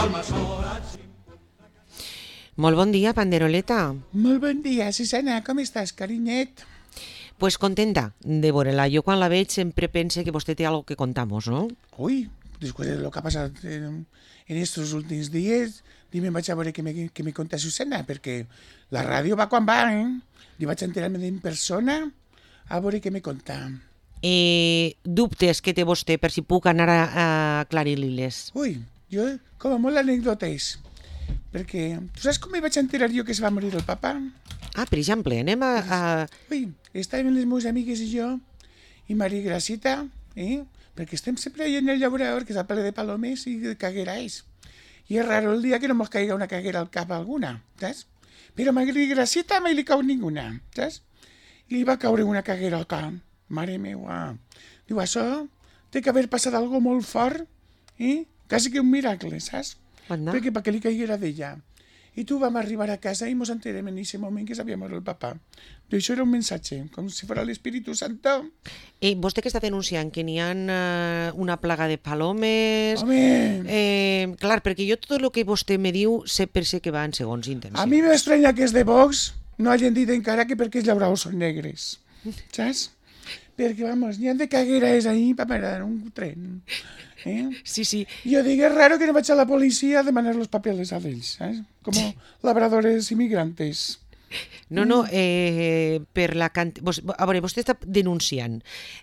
Molt bon dia, Panderoleta. Molt bon dia, Susana, com estàs, carinyet? Pues contenta de veure-la. Jo quan la veig sempre pense que vostè té algo que contar-nos, no? Ui, després de lo que ha passat en estos últims dies, dime vaig a veure què me conta Susana, perquè la ràdio va quan va, Li vaig enterar-me en persona a veure què me conta. Dubtes que té vostè per si puc anar a aclarir-li-les. Ui, jo com a molt anècdotes, perquè tu saps com me vaig enterar jo que es va morir el papa? Per exemple, anem a... Ui, estàvem les meves amigues i jo, i Maria Gracita, perquè estem sempre allà en el llaurador, que és el ple de palomes i de caguerais. I és raro el dia que no mos caiga una caguera al cap alguna, saps? Però a Maria Gracita mai li cau ninguna, saps? I li va caure una caguerota, mare meua. Diu, això té que haver passat algo molt fort, quasi que un miracle, saps? Perquè li caiguera d'ella. I tu vam arribar a casa i mos enterem en aquest moment que s'havia mort el papà. Això era un missatge, com si fos l'Espíritu Santo. Vostè que està denunciant que n'hi ha una plaga de palomes... Home! Clar, perquè jo tot el que vostè me diu sé que va en segons intencions. A mi m'estranya que els de Vox no hagin dit encara que perquè els llauradors són negres, saps? Perquè, vamos, n'hi ha de cagueres ahí per parar un tren. Sí. Jo dic, és raro que no vaig a la policia a demanar los papeles a ells, saps? Com labradores immigrantes. No, per la a veure, vostè està denunciant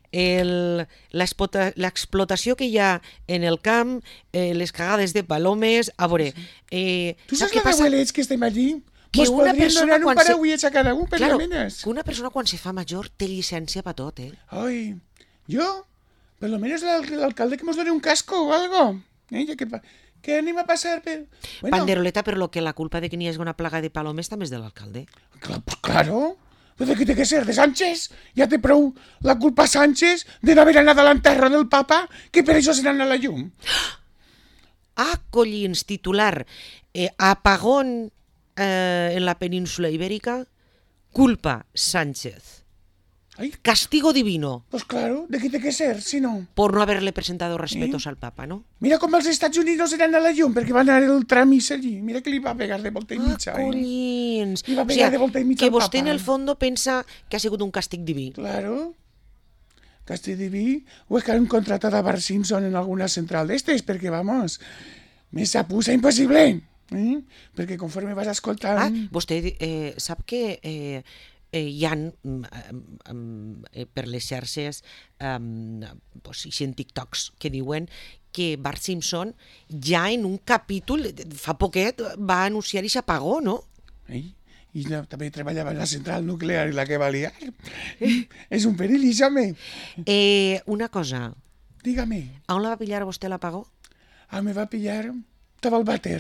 l'explotació que hi ha en el camp, les cagades de palomes, a veure... Tu saps la d'abuelets que estem allí? Que una persona un parauiets a cada un per claro, la menes. Que una persona quan se fa major té llicència per tot, Ai, jo, per lo menos l'alcalde que mos doni un casco o algo. Que anem a passar per... Bueno. Panderoleta, per lo que la culpa de que n'hi hagi una plaga de palomes també és de l'alcalde. Claro. Pues de què té que ser? De Sánchez? Ja té prou la culpa Sánchez de no haver anat a l'enterro del papa, que per això se n'han a la llum. Collins, titular. Apagón en la península ibérica, culpa Sánchez. Ay. Castigo divino. Pues claro, ¿de qué tiene que ser, si no? Por no haberle presentado respetos al Papa, ¿no? Mira com els Estats Units no seran a la llum, perquè van anar el tramis allí. Mira que li va pegar de volta i mitja. Collins! Li va pegar de volta i mitja que al vostè Papa. en el fondo pensa que ha sigut un càstig diví. Claro. Càstig diví. O és que han contratat a Bart Simpson en alguna central d'estes, perquè, vamos, me s'apusa impossible. Perquè conforme vas escoltant... Vostè sap que... hi ha per les xarxes en TikToks que diuen que Bart Simpson ja en un capítol fa poquet va anunciar i s'apagó, no? I també treballava en la central nuclear i la que va liar. És un perill, això, home. Una cosa. Dígame. A on la va pillar vostè l'apagó? Me va pillar, estava al vàter.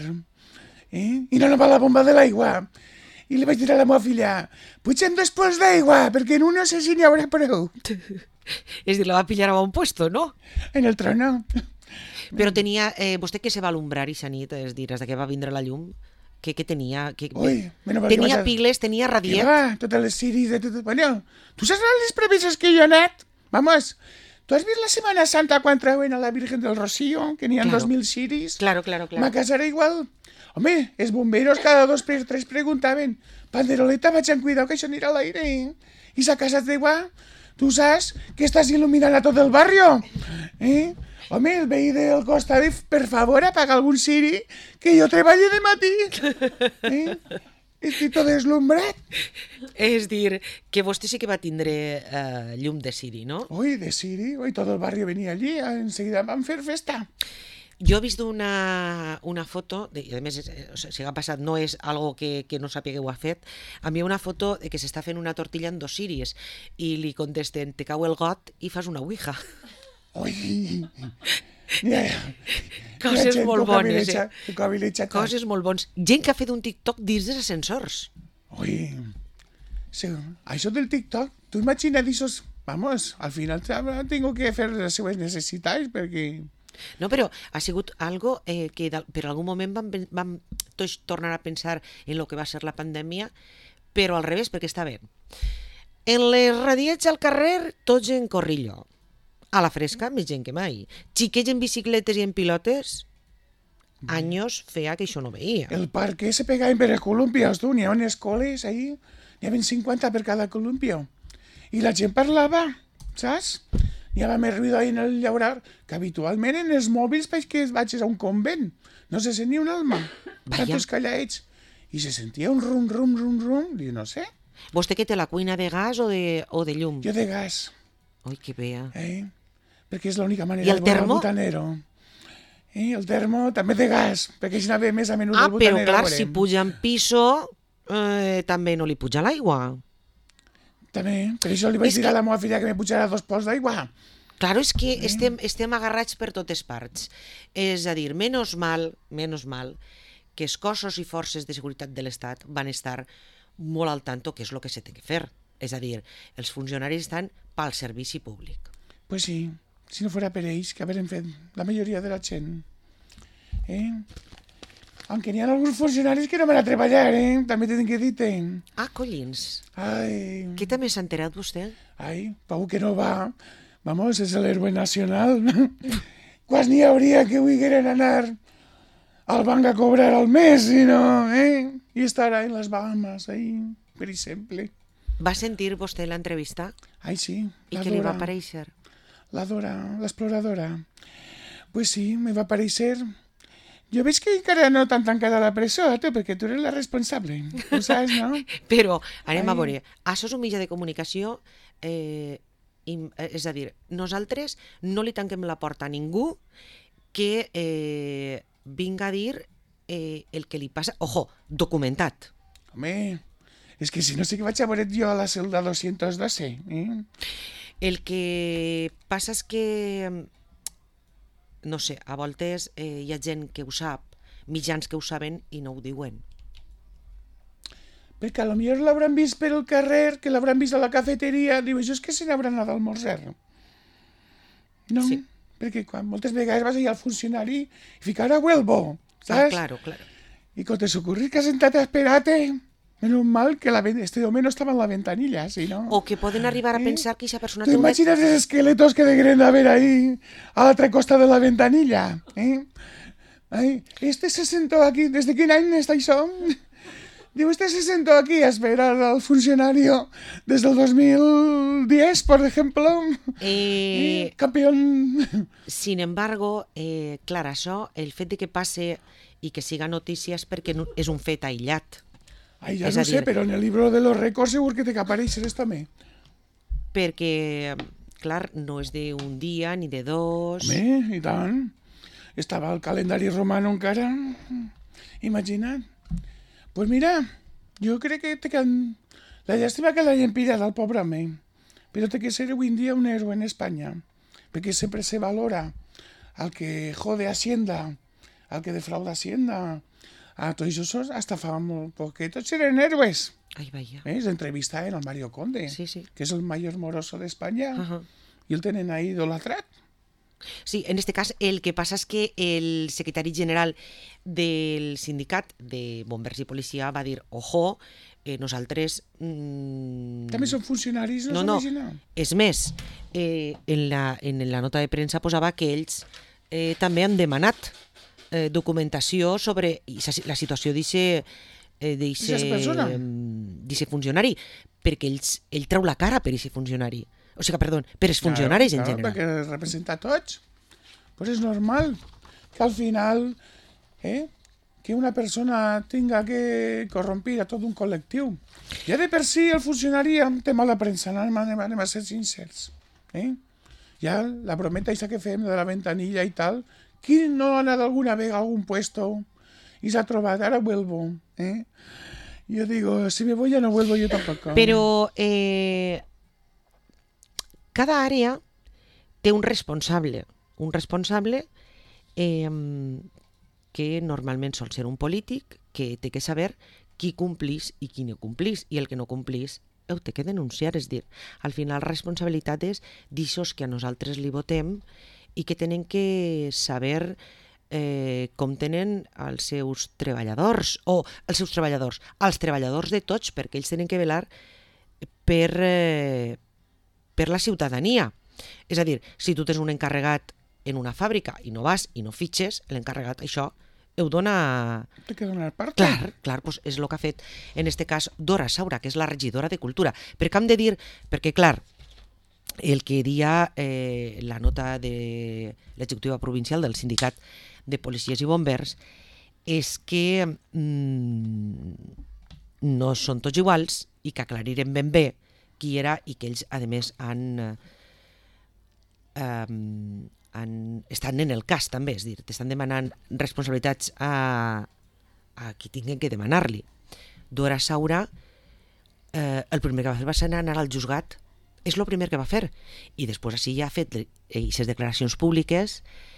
I no anava la bomba de l'aigua. I li vaig dir a la meva filla, potser dos pols d'aigua, perquè en un no sé si n'hi haurà prou. És dir, la va pillar a un puesto, no? En el trono. Però tenia... vostè que se va alumbrar aquesta nit, és dir, des que va vindre la llum, què tenia? Tenia piles, tenia radiat? Totes les ciris de tot... Bueno, tu saps les previses que jo he anat? Vamos, tu has vist la Setmana Santa quan treuen a la Virgen del Rocío, que n'hi ha 2.000 ciris? Claro. Ma casa era igual. Home, els bomberos cada 2 per 3 preguntaven, Panderoleta, vaig en cuidar que això anirà a l'aire. I sa casa d'aigua, tu saps que estàs il·luminant a tot el barrio. Home, el veí del costat, per favor, apaga algun ciri, que jo treballo de matí. Estic tot deslumbrat. És dir, que vostè sí que va tindre llum de ciri, no? Ui, de ciri, tot el barrio venia allí, enseguida van fer festa. Jo he vist una foto, i a més, si ha passat, no és algo que no sàpiga que ho ha fet, a mi una foto que s'està fent una tortilla en 2 ciris i li contesten, te cau el got i fas una ouija. Ui! Coses molt bones, Coses molt bones. Gent que ha fet un TikTok dins dels ascensors. Ui! Sí, això del TikTok, tu imagina't això, vamos, al final tengo que fer les seues necessitats perquè... No, però ha sigut algo que per algun moment vam tots tornar a pensar en el que va ser la pandèmia, però al revés, perquè està bé. En les radiets al carrer, tots en corrillo. A la fresca, més gent que mai. Xiquets en bicicletes i en pilotes, anys feia que això no veia. El parque se pegaven per els columpios, tu, n'hi havia escoles ahí, n'hi havia 50 per cada columpio. I la gent parlava, saps? N'hi havia més ruïdo ahí en el llaurar, que habitualment en els mòbils veig que vaig a un convent. No se sentia un alma, tantos callaets. I se sentia un rum, rum, rum, rum, i no sé. Vostè que té la cuina de gas o de llum? Jo de gas. Ui, que bé. Perquè és l'única manera I el de veure termo? el butanero. El termo també de gas, perquè si anava més a menut el Però butanero. clar, si puja en piso, també no li puja l'aigua. També, per això li vaig dir a la meva filla que me pujara 2 pols d'aigua. Claro, és que estem agarrats per totes parts. És a dir, menys mal que els cossos i forces de seguretat de l'Estat van estar molt al tanto que és el que s'ha de fer. És a dir, els funcionaris estan pel servici públic. Pues sí, si no fora per ells, que haurem fet la majoria de la gent. Aunque n'hi ha alguns funcionaris que no van a treballar, també tenen que dir-te. Ah, collins. Ai, Què també s'ha enterat vostè? Pau que no va. Vamos, és l'héroe nacional. Quasi n'hi hauria que volgueren anar al banc a cobrar al mes, i no, I estar en les Bahamas, per exemple. Va sentir vostè l'entrevista? Ai, sí. I què li va aparèixer? La Dora, l'exploradora. Pues sí, me va aparèixer. Jo veig que encara no t'han tancat a la presó, tu, perquè tu eres la responsable. Ho saps, no? Però, anem a veure, això és un mitjà de comunicació, és a dir, nosaltres no li tanquem la porta a ningú que vinga a dir el que li passa. Ojo, documentat. Home, és que si no sí que vaig a veure jo a la celda 212, El que passa és que, no sé, a voltes hi ha gent que ho sap, mitjans que ho saben i no ho diuen. Perquè potser l'hauran vist per el carrer, que l'hauran vist a la cafeteria, diu, això és que se n'hauran anat a almorzar. No, Sí. perquè moltes vegades vas allà al funcionari i fica, ara vuelvo, Ah, saps? claro. I quan te s'ocorri que has sentat a esperar-te, menos mal que este home no estava en la ventanilla, si no... O que poden arribar a pensar que aquesta persona ¿Te té una... imaginas los esqueletos que deberían haber ahí a la otra costa de la ventanilla? Este se sentó aquí. ¿Desde qué año estáis son? Digo, este se sentó aquí a esperar al funcionario desde el 2010, por ejemplo. Campeón. Sin embargo, clar, això, el fet de que passe i que siga notícia és perquè és un fet aïllat. Ay, ya Es no a sé, dir- pero en el libro de los récords seguro que te apareixes també. Perquè, clar, no és d'un dia ni de dos. Home, i tant. Estava al calendari romano encara. Imagina't. Pues mira, jo crec que la llàstima que l'hagin pillat al pobre home. Però té que ser avui en dia un héroe en Espanya. Perquè sempre se valora al que jode Hacienda, al que defrauda Hacienda. A tots això hasta fa molt poc que tots eren héroes. Ai, vaja. Entrevistaven al Mario Conde, Sí. que és el major moroso d'Espanya, Ajá. i el tenen ahí idolatrat. Sí, en este cas el que passa és que el secretari general del sindicat de bombers i policia va dir, ojo, nosaltres... També són funcionaris, no, No. s'imagina? És més, en la nota de premsa posava que ells també han demanat documentació sobre la situació persona. d'eixe funcionari, perquè ell treu la cara per eixe funcionari. O sigui, perdó, per els funcionaris en general. Perquè representa a tots. Pues és normal que al final que una persona tinga que corrompir a tot un col·lectiu. Ja de per si el funcionari té mala premsa, anem a ser sincers. Ja la brometa aquesta que fem de la ventanilla i tal, qui no ha anat alguna vegada a algun puesto i s'ha trobat, ara vuelvo. Jo digo, si me voy ya no vuelvo yo tampoco. Però cada àrea té un responsable que normalment sol ser un polític que té que saber qui complís i qui no complís, i el que no complís ho té que denunciar, és dir, al final responsabilitat és d'aixòs que a nosaltres li votem i que tenen que saber com tenen els seus treballadors, els treballadors de tots, perquè ells tenen que velar per la ciutadania. És a dir, si tu tens un encarregat en una fàbrica i no vas i no fitxes, l'encarregat això ho dona... Té que donar part. Clar, doncs és el que ha fet en este cas Dora Saura, que és la regidora de Cultura. Perquè hem de dir, perquè clar, el que dia la nota de l'executiva provincial del sindicat de policies i bombers és que no són tots iguals i que aclarirem ben bé qui era i que ells, a més, estan en el cas també, és a dir, t'estan demanant responsabilitats a qui tinguin que demanar-li. Dora Saura, el primer que va fer va ser anar al juzgat, és el primer que va fer, i després així ja ha fet aquestes declaracions públiques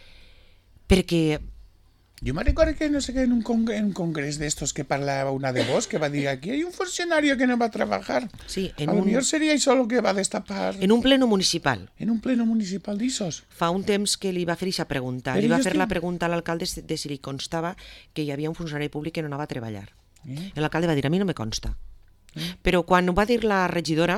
perquè... Jo me recordo que no sé qué en un congreso de estos que parlaba una de vos que va a decir aquí hay un funcionario que no va a trabajar. Sí, a lo mejor sería eso lo que va a destapar. En un pleno municipal. En un pleno municipal d'Issos. Fa un temps que li va fer aquesta pregunta. Li va fer la pregunta a l'alcalde de si li constava que hi havia un funcionari públic que no anava a treballar. L'alcalde va dir, a mi no me consta. Però quan ho va dir la regidora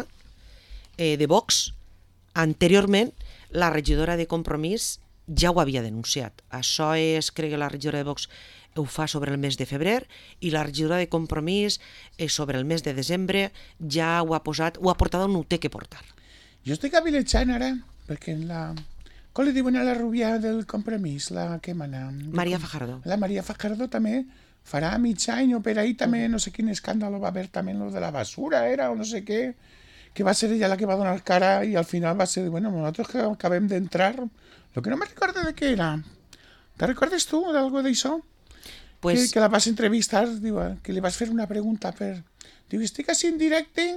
de Vox, anteriorment la regidora de Compromís ja ho havia denunciat. Això és, crec que la regidora de Vox ho fa sobre el mes de febrer i la regidora de Compromís sobre el mes de desembre ja ho ha posat, ho ha portat on ho té que portar. Jo estic avilejant ara, perquè en la... Com li diuen a la rubia del Compromís, la que mana? Maria Fajardo. La Maria Fajardo també farà mig any o per ahí també, no sé quin escàndalo va haver també lo de la basura, era, o no sé què, que va ser ella la que va donar cara i al final va ser, bueno, nosaltres que acabem d'entrar, lo que no me recordo de què era. Te recordes tu d'algo d'això? Pues... Que la vas entrevistar, diu, que li vas fer una pregunta per... Diu, estic així en directe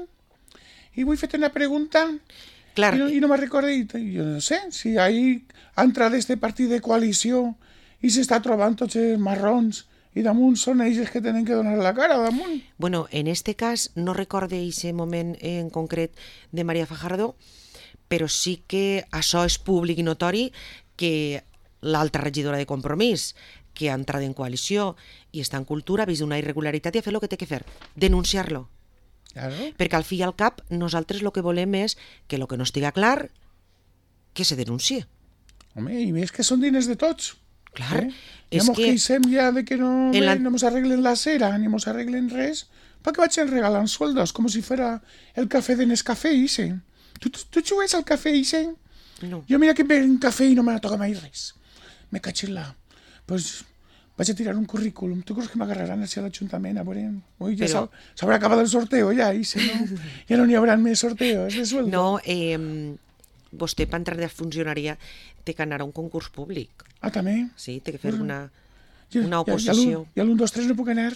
i vull fer-te una pregunta Clar. i no me recordo, i jo no sé, si ahí ha entrat este partit de coalició i s'està trobant tots els marrons i damunt són ells que tenen que donar la cara, damunt. Bueno, en este cas no recorde aquest moment en concret de Maria Fajardo, però sí que això és públic i notori que l'altra regidora de Compromís, que ha entrat en coalició i està en cultura, ha vist una irregularitat i ha fet el que té que fer, denunciar-lo. Claro. Perquè al fi i al cap nosaltres el que volem és que el que no estiga clar, que se denunciï. Home, i més que són diners de tots. Clar, ja mos queixem ja de que no nos arreglen la cera ni mos arreglen res, perquè vaig regalant sueldos, com si fuera el café de Nescafé, ese. Tu jugues al café, ese? No. Jo mira que ve un cafè i no me toca mai res. Me caig en la... Pues vaig a tirar un currículum. Tu creus que m'agarraran hacia l'Ajuntament? A veure... Ui, ja Però... s'haurà acabat el sorteo, ja, ese, no? Ja no n'hi haurà més sorteos de sueldo. No, vostè per entrar de funcionària té que anar a un concurs públic. Ah, també? Sí, té que fer una oposició. I a l'1, 2, 3 no puc anar?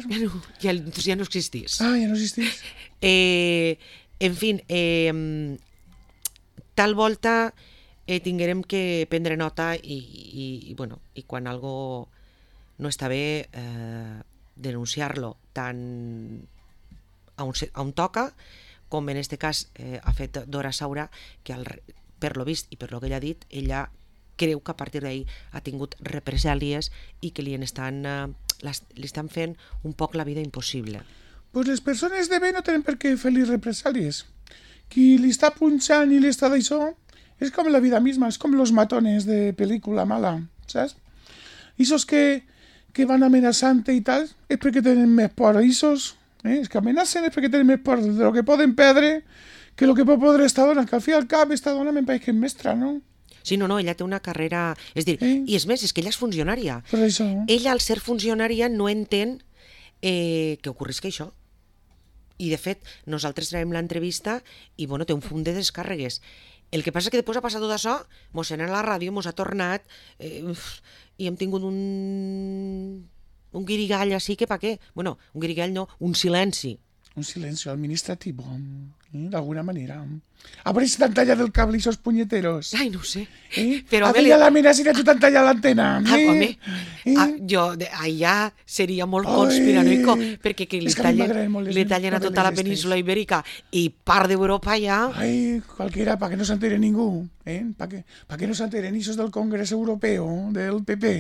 Ja no existís. Ah, ja no existís. En fi, tal volta tinguérem que prendre nota i quan algo no està bé, denunciar-lo tant a on toca, com en este cas ha fet Dora Saura, que per lo vist i per lo que ella ha dit, ella creu que a partir d'ahí ha tingut represàlies i que li estan fent un poc la vida impossible. Pues les persones de bé no tenen per què fer-li represàlies. Qui li està punxant i li està d'això és com la vida misma, és com los matones de pel·lícula mala, saps? Ixos que van amenaçant i tal, és perquè tenen més por. Ixos, és que amenacen és perquè tenen més por de lo que poden perdre que lo que pot podre esta dona, que al fi al cap esta dona me'n pareix que és mestra, no? Sí, no, ella té una carrera... És dir, i és més, és que ella és funcionària. Per això. Ella, al ser funcionària, no entén que ocorrisca això. I, de fet, nosaltres traiem l'entrevista i, bueno, té un fum de descàrregues. El que passa és que després ha passat tot això, mos ha anat a la ràdio, mos ha tornat i hem tingut un guirigall així que pa què? Bueno, un guirigall no, un silenci. Un silencio administrativo, d'alguna manera. A veure si t'han tallat el cable, esos puñeteros. Ai, no ho sé. Però a la mina si tu t'han tallat l'antena. Home, jo allà seria molt conspiranoico, perquè que li tallen a tota la península ibèrica i part d'Europa ja... Ai, qualquiera, para que no s'entere ningú. Para que no s'enteren esos del Congreso Europeo, del PP.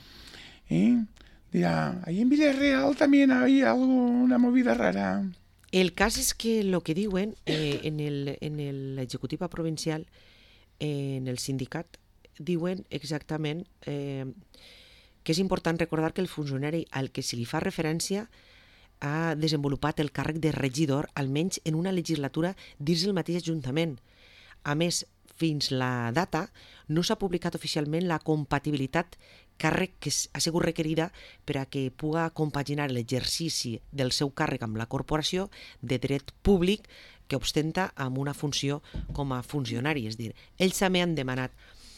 Dirà, ahí en Villarreal también hay algo, una movida rara. El cas és que el que diuen en l'executiva provincial, en el sindicat, diuen exactament que és important recordar que el funcionari al que se li fa referència ha desenvolupat el càrrec de regidor almenys en una legislatura dins el mateix Ajuntament. A més, fins la data no s'ha publicat oficialment la compatibilitat càrrec que ha sigut requerida per a que puga compaginar l'exercici del seu càrrec amb la corporació de dret públic que ostenta amb una funció com a funcionari. És a dir, ells també han demanat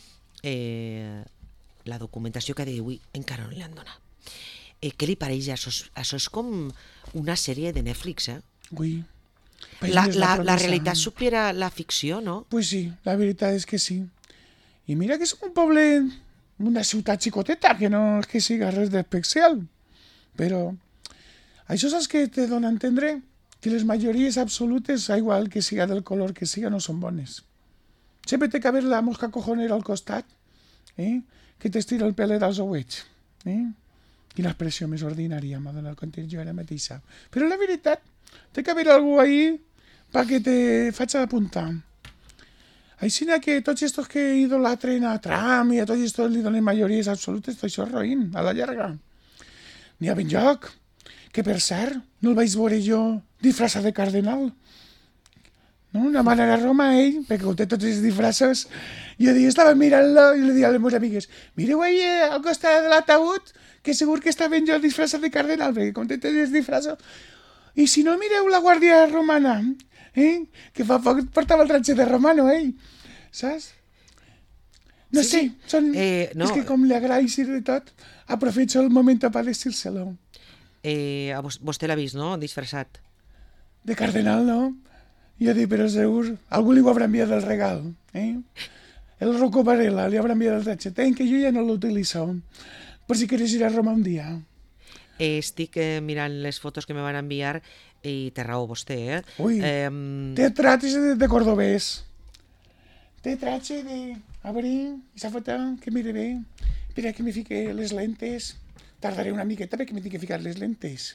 la documentació que a dia d'avui encara no li han donat. Què li pareix? Això és com una sèrie de Netflix, eh? Ui. La realitat supera la ficció, no? Pues sí, la veritat és que sí. I mira que és un poble, una ciutat xicoteta, que no és que siga res d'especial. Però això saps que te dona a entendre que les majories absolutes, a igual que siga del color que siga, no són bones. Sempre té que haver la mosca cojonera al costat, que t'estira el pelet als ouets. Quina expressió més ordinària m'ha donat quan jo ara mateixa. Però la veritat, té que haver algú ahí perquè te faig apuntar. Així que tots estos que idolatren a Trump i a tots estos li donen majories absolutes, això és roïn, a la llarga. N'hi ha ben lloc, que per cert, no el vaig veure jo disfressat de cardenal. No? Una manera a Roma, ell, perquè com té tots els disfressos, jo estava mirant-lo i li dic a les meves amigues, mireu ahí al costat de l'ataúd, que segur que està ben jo disfressat de cardenal, perquè com té tots els disfressos. I si no, mireu la Guàrdia Romana, que fa poc portava el tratge de romano, saps? No sé, és que com li agraeixi de tot, aprovecho el moment per decir-se-lo. Vostè l'ha vist, no?, disfressat. De cardenal, no? Jo dic, però segur, algú li ho haurà enviat el regal, El Rocco Varela li haurà enviat el tratge, que jo ja no l'utilitzo, per si queres ir a Roma un dia. Estic mirant les fotos que me van enviar i té raó vostè, Ui, té tratge de cordobès. Té tratge de... A veure, aquesta foto, que mire bé. Espera que me fique les lentes. Tardaré una miqueta perquè me tinc que ficar les lentes.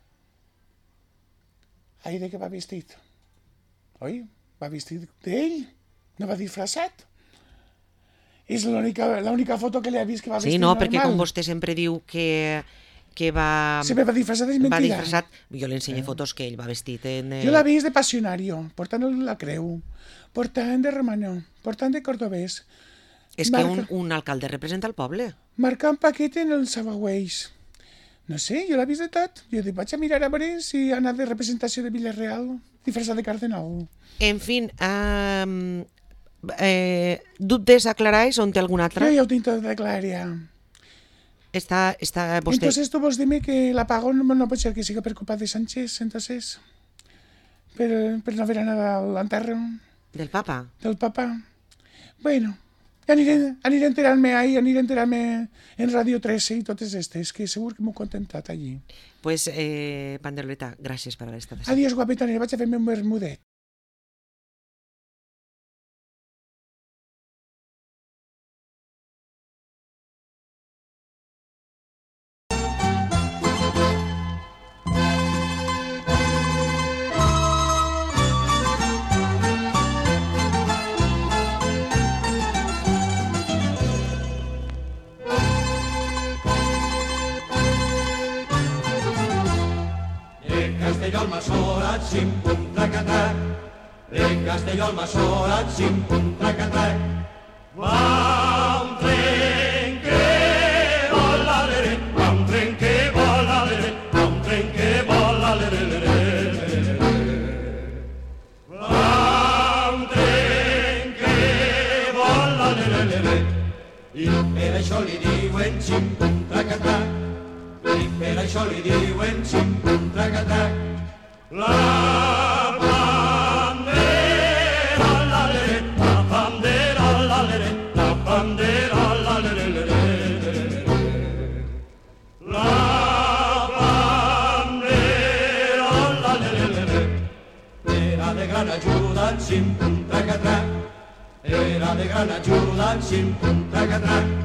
Ai, de què va vestit? Oi, va vestit d'ell? No va disfressat? És l'única foto que li ha vist que va vestit normal. Sí, no, perquè com vostè sempre diu que va... Sempre va disfressat, és mentida. Va disfressat. Jo li ensenyo fotos que ell va vestit en... Jo l'he vist de passionario, portant la creu, portant de romano, portant de cordobès. És que un alcalde representa el poble. Marcant paquet en els abagüells. No sé, jo l'he vist de tot. Jo dic, vaig a mirar a veure si ha anat de representació de Villarreal, disfressat de cardenal. En fin, dubtes aclaráis o té algun altre? Jo ja ho tinc tot declarat ja. Està vostè... Entonces tu vols dir-me que l'apagón no pot ser que siga per culpa de Sánchez, entonces? Per no haver anat a l'enterro? Del papa? Del papa. Bueno, aniré enterant-me ahí, aniré enterant-me en Radio 13 i totes estes, que segur que m'ho he contentat allí. Pues, Panderoleta, gràcies per haver estat així. Adiós, guapetona, vaig a fer-me un bermudet. Castelló al Massorat, xim-pum, trac-a-trac. Castelló al Massorat, xim-pum, trac-a-trac. Va un tren que vola, l'ere, va un tren que vola, l'ere, va un tren que vola, l'ere. Va un tren que vola, l'ere. I per això li diuen xim-pum, trac-a-trac. I per això li diuen xim-pum, trac-a-trac. La bandera, la-lere, la bandera, la-lere, la bandera, la-lere. La bandera, la-lere. Era de gran ajuda, xim-pum, trac-a-trac. Era de gran ajuda, xim-pum, trac-a-trac.